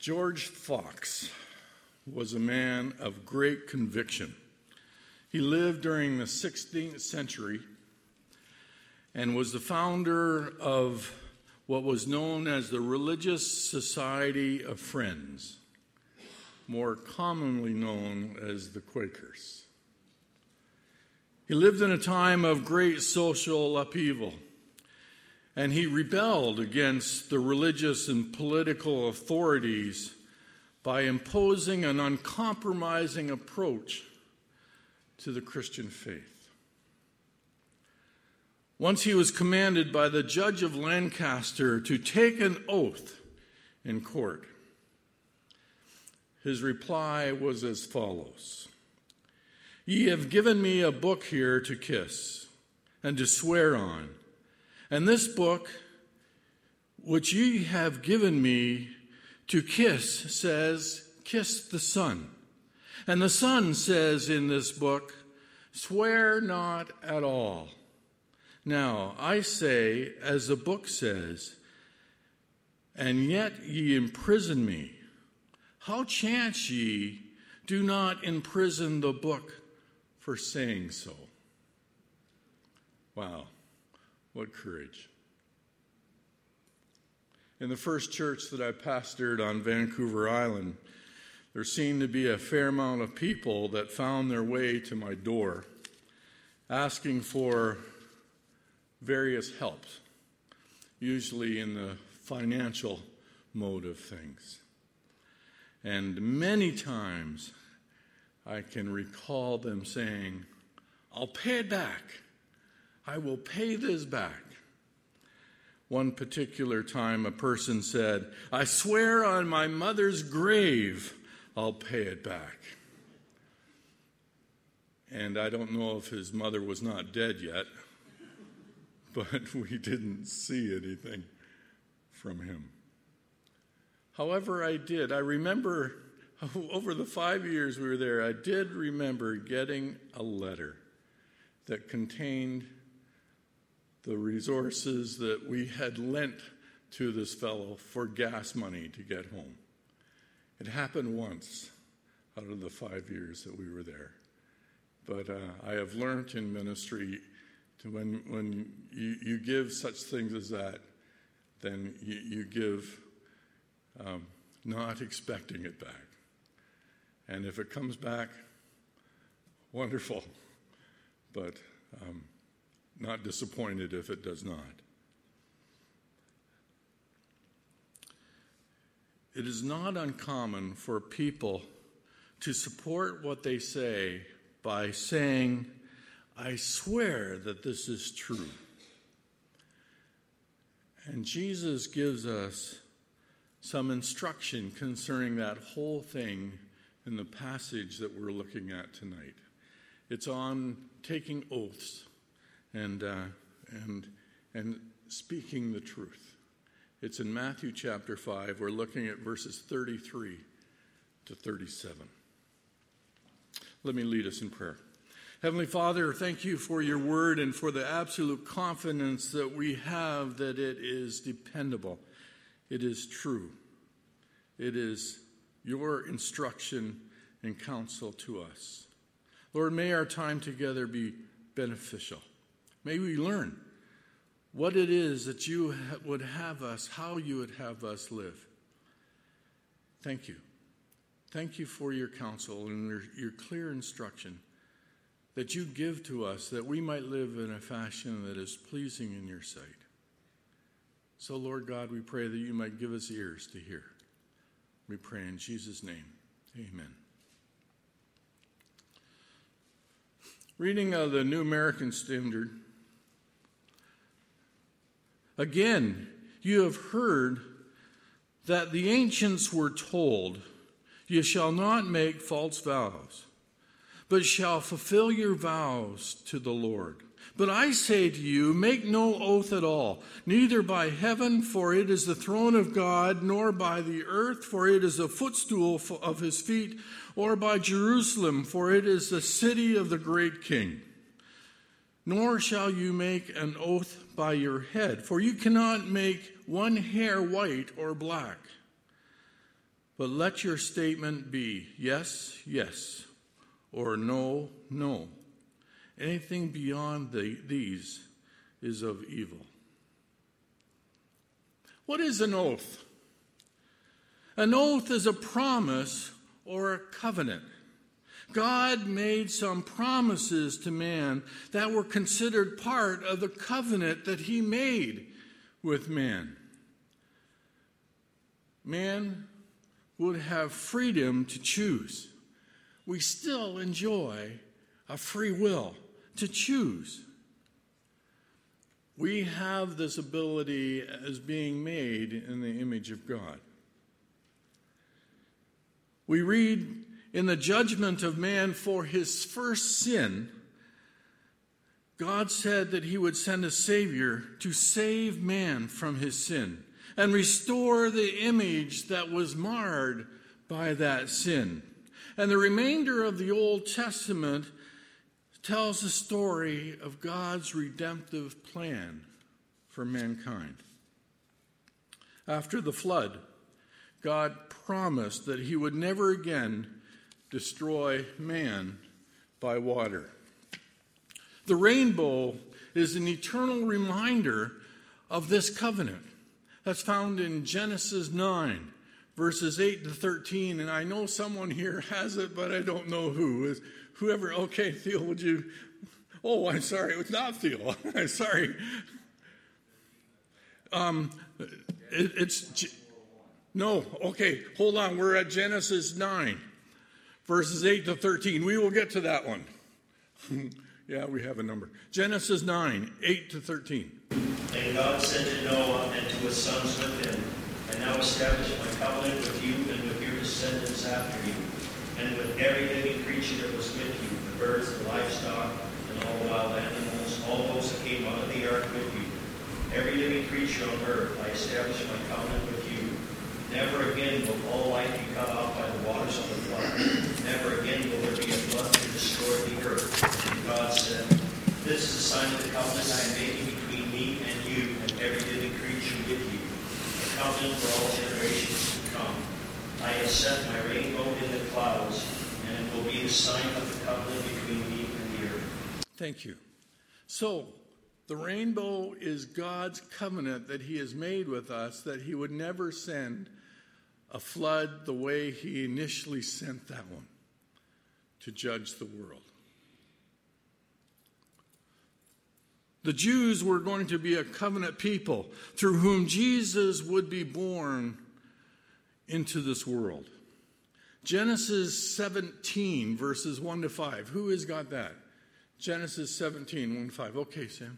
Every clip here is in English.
George Fox was a man of great conviction. He lived during the 16th century and was the founder of what was known as the Religious Society of Friends, more commonly known as the Quakers. He lived in a time of great social upheaval, and he rebelled against the religious and political authorities by imposing an uncompromising approach to the Christian faith. Once he was commanded by the Judge of Lancaster to take an oath in court. His reply was as follows: "Ye have given me a book here to kiss and to swear on. And this book, which ye have given me to kiss, says, kiss the Son. And the Son says in this book, swear not at all. Now, I say, as the book says, and yet ye imprison me. How chance ye do not imprison the book for saying so?" Wow. What courage. In the first church that I pastored on Vancouver Island, there seemed to be a fair amount of people that found their way to my door asking for various helps, usually in the financial mode of things. And many times I can recall them saying, "I'll pay it back. I will pay this back." One particular time, a person said, "I swear on my mother's grave, I'll pay it back." And I don't know if his mother was not dead yet, but we didn't see anything from him. However, I remember over the 5 years we were there, I did remember getting a letter that contained the resources that we had lent to this fellow for gas money to get home. It happened once out of the 5 years that we were there. But I have learned in ministry to when you give such things as that, then you give not expecting it back. And if it comes back, wonderful. But not disappointed if it does not. It is not uncommon for people to support what they say by saying, "I swear that this is true." And Jesus gives us some instruction concerning that whole thing in the passage that we're looking at tonight. It's on taking oaths and speaking the truth. It's in Matthew chapter 5. We're looking at verses 33 to 37. Let me lead us in prayer. Heavenly Father, thank you for your word and for the absolute confidence that we have that it is dependable. It is true. It is your instruction and counsel to us. Lord, may our time together be beneficial. May we learn what it is that you would have us, how you would have us live. Thank you. Thank you for your counsel and your clear instruction that you give to us that we might live in a fashion that is pleasing in your sight. So, Lord God, we pray that you might give us ears to hear. We pray in Jesus' name. Amen. Reading of the New American Standard. "Again, you have heard that the ancients were told, 'You shall not make false vows, but shall fulfill your vows to the Lord.' But I say to you, make no oath at all, neither by heaven, for it is the throne of God, nor by the earth, for it is the footstool of his feet, or by Jerusalem, for it is the city of the great King. Nor shall you make an oath by your head, for you cannot make one hair white or black. But let your statement be yes, yes, or no, no. Anything beyond these is of evil. What is an oath? An oath is a promise or a covenant. God made some promises to man that were considered part of the covenant that he made with man. Man would have freedom to choose. We still enjoy a free will to choose. We have this ability as being made in the image of God. We read in the judgment of man for his first sin, God said that he would send a Savior to save man from his sin and restore the image that was marred by that sin. And the remainder of the Old Testament tells the story of God's redemptive plan for mankind. After the flood, God promised that he would never again destroy man by water. The rainbow is an eternal reminder of this covenant. That's found in Genesis 9, verses 8 to 13. And I know someone here has it, but I don't know who. Whoever, okay, Theo, would you? Oh, I'm sorry, it's not Theo. I'm sorry. No, okay, hold on. We're at Genesis 9, verses 8 to 13. We will get to that one. Yeah, we have a number. Genesis 9, 8 to 13. And God said to Noah and to his sons with him, I now establish my covenant with you and with your descendants after you, and with every living creature that was with you, the birds, the livestock, and all wild animals, all those that came out of the ark with you. Every living creature on earth I establish my covenant with you. Never again will all life be cut off by the waters of the flood. Never again will there be a flood to destroy the earth. And God said, this is the sign of the covenant I am making between me and you and every living creature with you, a covenant for all generations to come. I have set my rainbow in the clouds, and it will be the sign of the covenant between me and the earth. Thank you. So, the rainbow is God's covenant that he has made with us, that he would never send a flood the way he initially sent that one to judge the world. The Jews were going to be a covenant people through whom Jesus would be born into this world. Genesis 17, verses 1 to 5. Who has got that? Genesis 17, 1 to 5. Okay, Sam.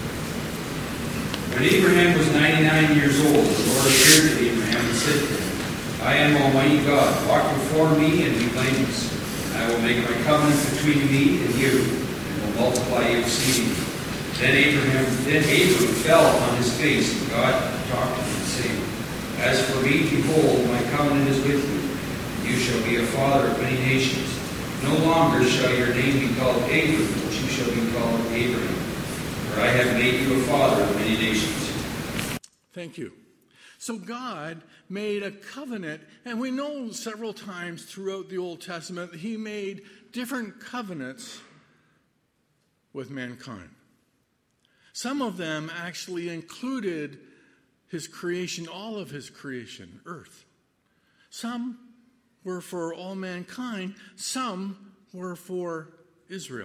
When Abraham was 99 years old, the Lord appeared to Abraham and said to him, I am Almighty God. Walk before me and be blameless. I will make my covenant between me and you, and will multiply you exceedingly. Then Abram fell on his face, and God talked to him, saying, As for me, behold, my covenant is with you. You shall be a father of many nations. No longer shall your name be called Abram, but you shall be called Abraham. For I have made you a father of many nations. Thank you. So God made a covenant, and we know several times throughout the Old Testament that he made different covenants with mankind. Some of them actually included his creation, all of his creation, earth. Some were for all mankind, some were for Israel.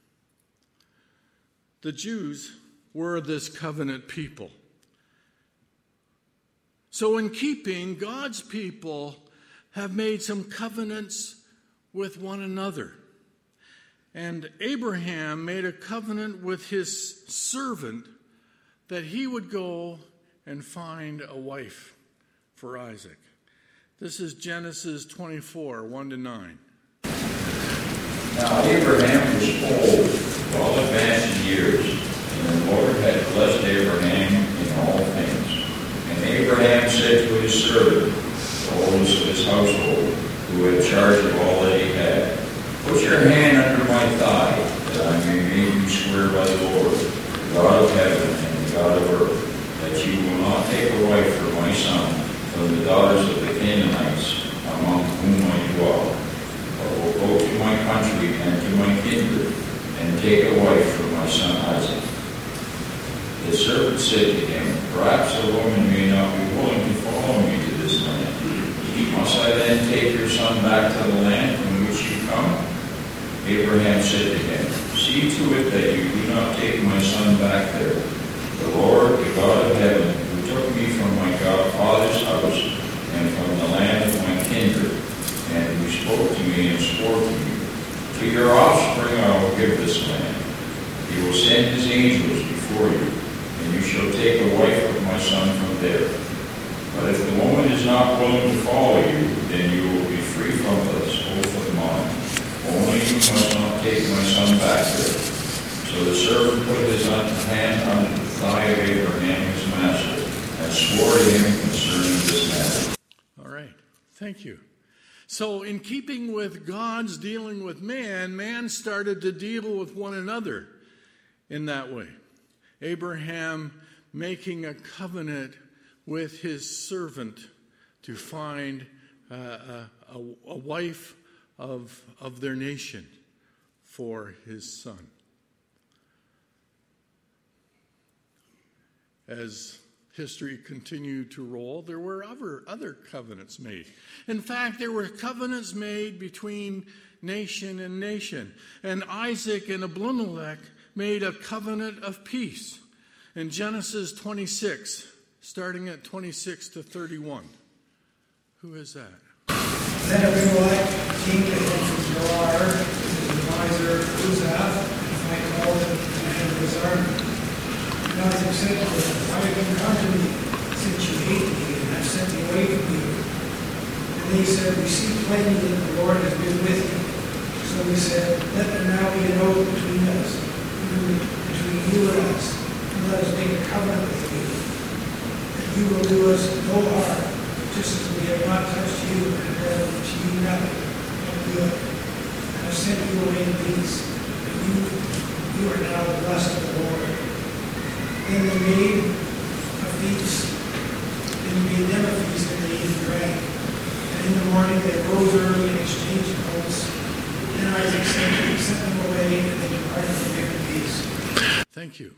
The Jews were this covenant people. So in keeping, God's people have made some covenants with one another. And Abraham made a covenant with his servant that he would go and find a wife for Isaac. This is Genesis 24, 1 to 9. Now Abraham was old, well advanced in years, and the Lord had blessed Abraham in all things. And Abraham said to his servant, the oldest of his household, who had charge of all that he had, Put your hand under my thigh, that I may make you swear by the Lord, the God of heaven and the God of earth, that you will not take a wife for my son from the daughters of the Canaanites, take a wife for my son Isaac. The servant said to him, perhaps the woman may not be willing to follow me to this land. Must I then take your son back to the land from which you come? Abraham said to him, see to it that you do not take my son back there. The Lord, the God of heaven, who took me from my father's house and from the land of my kindred, and who spoke to me and swore to me, to your offspring I will give this land. He will send his angels before you, and you shall take a wife of my son from there. But if the woman is not willing to follow you, then you will be free from this oath of mine. Only you must not take my son back there. So the servant put his hand on the thigh of Abraham, his master, and swore to him concerning this matter. All right. Thank you. So in keeping with God's dealing with man, man started to deal with one another in that way. Abraham making a covenant with his servant to find a wife of their nation for his son. As history continued to roll, there were other covenants made. In fact, there were covenants made between nation and nation. And Isaac and Abimelech made a covenant of peace. In Genesis 26, starting at 26 to 31. Who is that? Then Abimelech came to him from Gerar, his advisor Uzzah, and called him to the head of his army. And Isaac said to him, why have you come to me, since you hate me and have sent me away from you? And they said, we see plainly that the Lord has been with you. So we said, let there now be an oath between us, between you and us, and let us make a covenant with you. And you will do us no harm, just as we have not touched you and done to you nothing but good. And I sent you away in peace, but you are now the blessed of the Lord. Then they made a feast, and he made them a feast, and they ate and drank. And in the morning they rose early and exchanged oaths. Then Isaac sent them away, and they departed from there in peace. Thank you.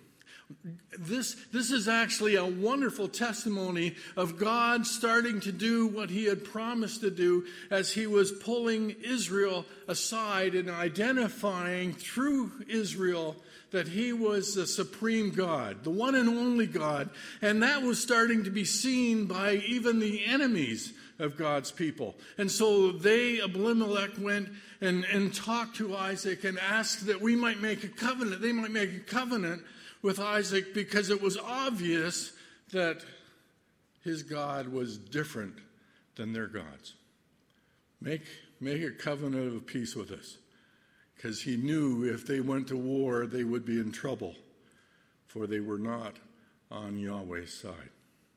This is actually a wonderful testimony of God starting to do what he had promised to do as he was pulling Israel aside and identifying through Israel that he was the supreme God, the one and only God. And that was starting to be seen by even the enemies of God's people. And so Abimelech went and talked to Isaac and asked that we might make a covenant. They might make a covenant with Isaac because it was obvious that his God was different than their gods. Make a covenant of peace with us, because he knew if they went to war, they would be in trouble, for they were not on Yahweh's side.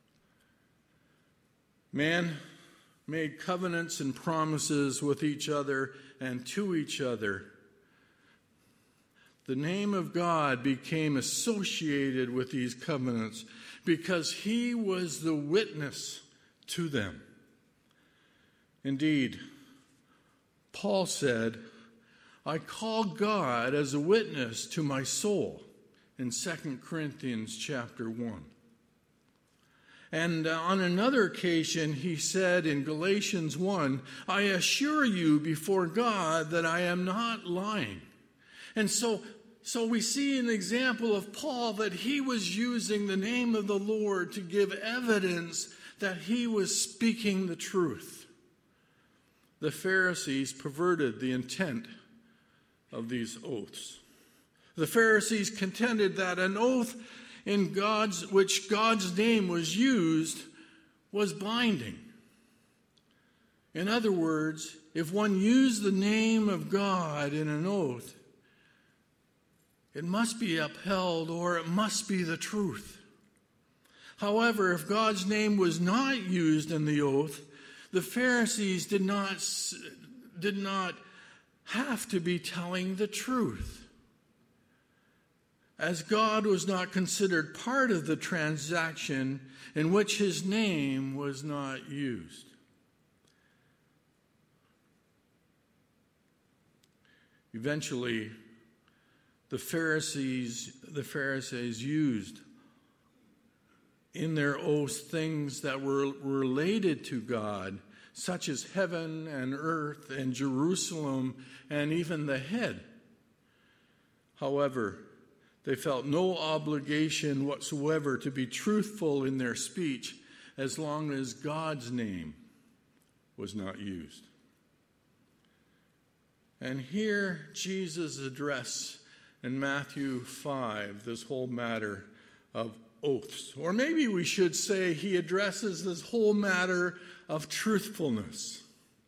Man made covenants and promises with each other and to each other. The name of God became associated with these covenants because he was the witness to them. Indeed, Paul said, I call God as a witness to my soul in 2 Corinthians chapter 1. And on another occasion, he said in Galatians 1, I assure you before God that I am not lying. And so we see an example of Paul that he was using the name of the Lord to give evidence that he was speaking the truth. The Pharisees perverted the intent of these oaths. The Pharisees contended that an oath in which God's name was used was binding. In other words, if one used the name of God in an oath, it must be upheld or it must be the truth. However, if God's name was not used in the oath, the Pharisees did not have to be telling the truth, as God was not considered part of the transaction in which his name was not used. Eventually, the Pharisees used in their oaths things that were related to God, such as heaven and earth and Jerusalem and even the head. However, they felt no obligation whatsoever to be truthful in their speech as long as God's name was not used. And here Jesus addressed in Matthew 5 this whole matter of oaths. Or maybe we should say he addresses this whole matter of truthfulness.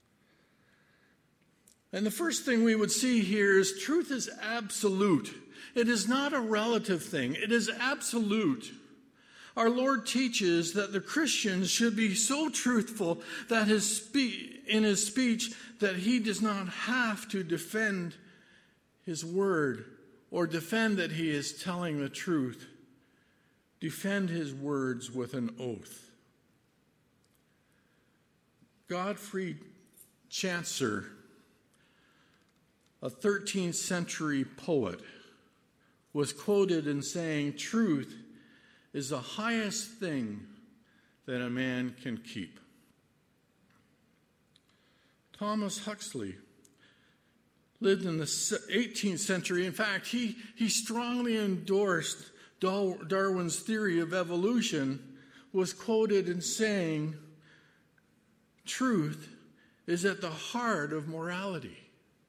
And the first thing we would see here is truth is absolute. It is not a relative thing. It is absolute. Our Lord teaches that the Christians should be so truthful that in his speech that he does not have to defend his word or defend that he is telling the truth. Defend his words with an oath. Godfrey Chaucer, a 13th century poet, was quoted in saying, "Truth is the highest thing that a man can keep." Thomas Huxley lived in the 18th century. In fact, he strongly endorsed Darwin's theory of evolution, was quoted in saying, "Truth is at the heart of morality."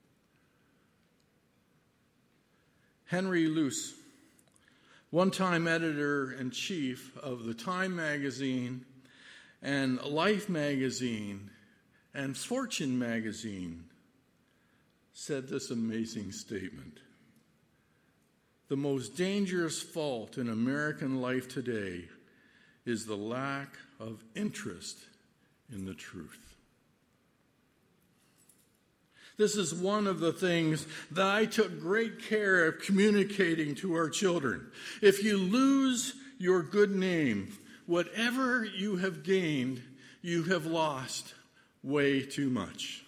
Henry Luce, one-time editor-in-chief of the Time magazine and Life magazine and Fortune magazine, said this amazing statement: "The most dangerous fault in American life today is the lack of interest in the truth." This is one of the things that I took great care of communicating to our children. If you lose your good name, whatever you have gained, you have lost way too much.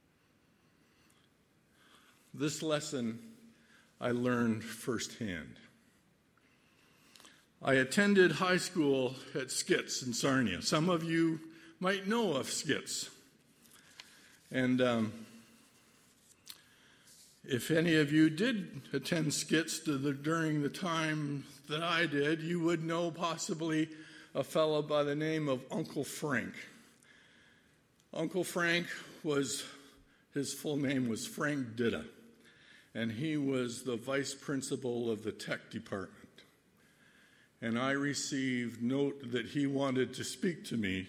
This lesson I learned firsthand. I attended high school at Skits in Sarnia. Some of you might know of Skits. And if any of you did attend Skits during the time that I did, you would know possibly a fellow by the name of Uncle Frank. Uncle Frank his full name was Frank Ditta, and he was the vice principal of the tech department. And I received note that he wanted to speak to me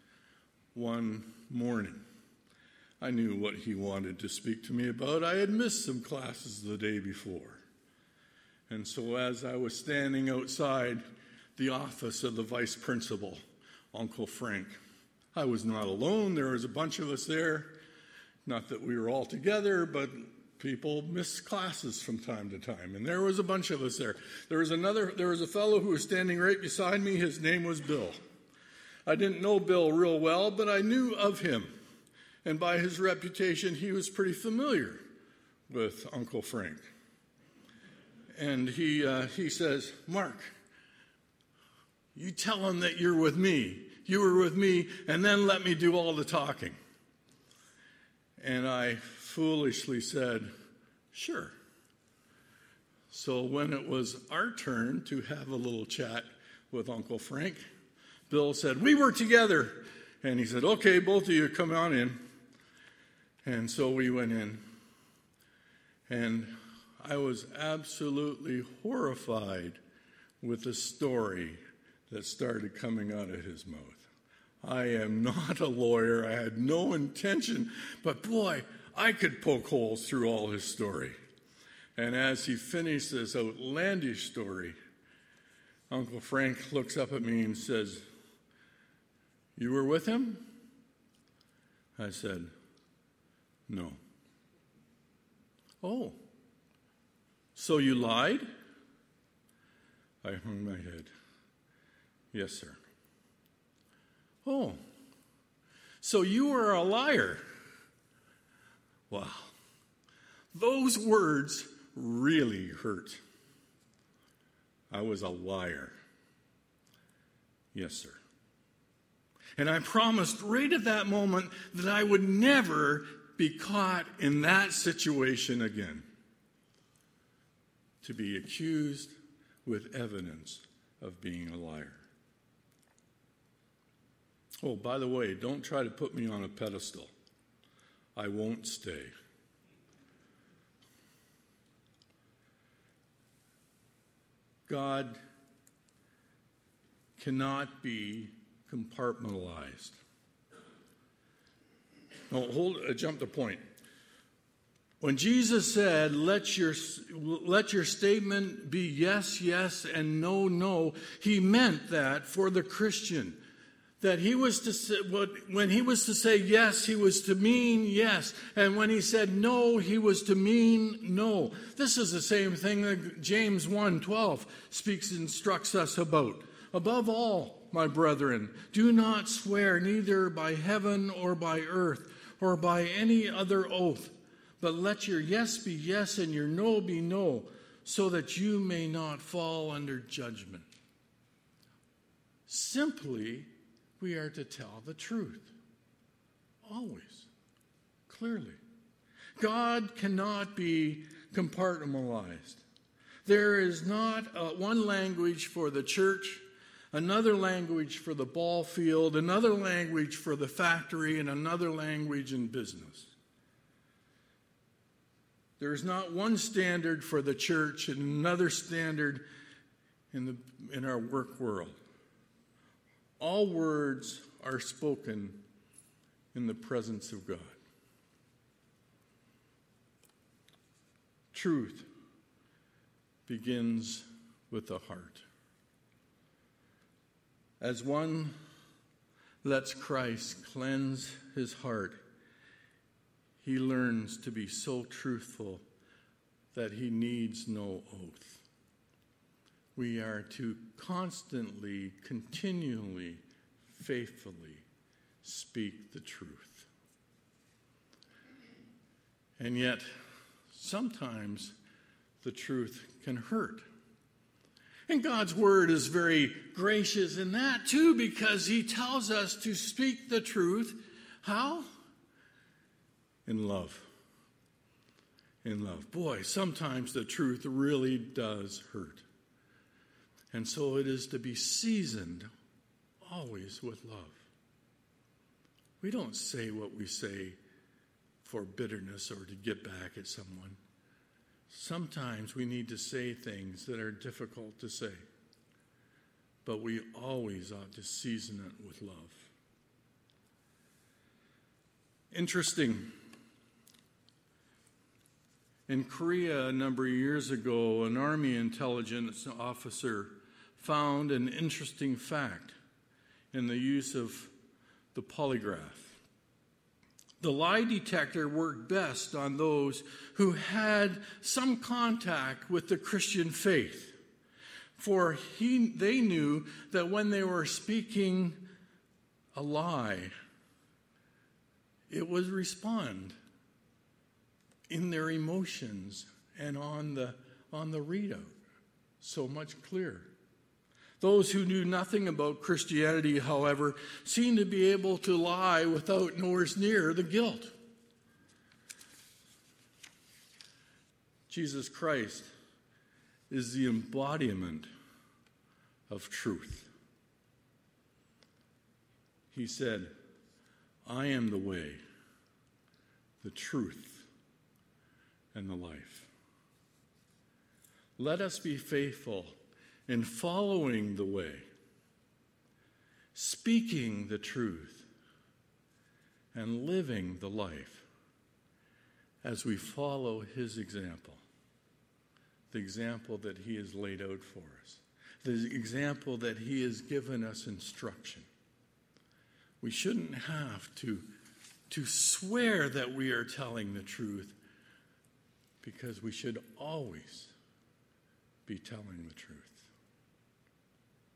one morning. I knew what he wanted to speak to me about. I had missed some classes the day before. And so as I was standing outside the office of the vice principal, Uncle Frank, I was not alone. There was a bunch of us there. Not that we were all together, but people miss classes from time to time. And there was a bunch of us there. There was a fellow who was standing right beside me. His name was Bill. I didn't know Bill real well, but I knew of him. And by his reputation, he was pretty familiar with Uncle Frank. And he says, "Mark, you tell him that you're with me. You were with me, and then let me do all the talking." And I foolishly said, "Sure." So when it was our turn to have a little chat with Uncle Frank, Bill said, "We were together." And he said, "Okay, both of you come on in." And so we went in. And I was absolutely horrified with the story that started coming out of his mouth. I am not a lawyer. I had no intention. But boy, I could poke holes through all his story. And as he finished this outlandish story, Uncle Frank looks up at me and says, "You were with him?" I said, "No." "Oh, so you lied?" I hung my head. "Yes, sir." "Oh, so you were a liar." Wow. Those words really hurt. I was a liar. Yes, sir. And I promised right at that moment that I would never be caught in that situation again. To be accused with evidence of being a liar. Oh, by the way, don't try to put me on a pedestal. I won't stay. God cannot be compartmentalized. No, jump the point. When Jesus said, let your statement be yes, yes, and no, no, he meant that for the Christian. That he was to say, when he was to say yes, he was to mean yes. And when he said no, he was to mean no. This is the same thing that James 1:12 instructs us about. Above all, my brethren, do not swear neither by heaven or by earth or by any other oath, but let your yes be yes and your no be no, so that you may not fall under judgment. Simply, we are to tell the truth. Always. Clearly. God cannot be compartmentalized. There is not one language for the church, another language for the ball field, another language for the factory, and another language in business. There is not one standard for the church and another standard in our work world. All words are spoken in the presence of God. Truth begins with the heart. As one lets Christ cleanse his heart, he learns to be so truthful that he needs no oath. We are to constantly, continually, faithfully speak the truth. And yet, sometimes the truth can hurt. And God's word is very gracious in that too, because he tells us to speak the truth. How? In love. In love. Boy, sometimes the truth really does hurt. And so it is to be seasoned always with love. We don't say what we say for bitterness or to get back at someone. Sometimes we need to say things that are difficult to say. But we always ought to season it with love. Interesting. In Korea a number of years ago, an Army intelligence officer found an interesting fact in the use of the polygraph. The lie detector worked best on those who had some contact with the Christian faith, for they knew that when they were speaking a lie, it would respond in their emotions and on the readout so much clearer. Those who knew nothing about Christianity, however, seemed to be able to lie without nowhere near the guilt. Jesus Christ is the embodiment of truth. He said, I am the way, the truth, and the life. Let us be faithful in following the way, speaking the truth, and living the life as we follow his example, the example that he has laid out for us, the example that he has given us instruction. We shouldn't have to swear that we are telling the truth, because we should always be telling the truth.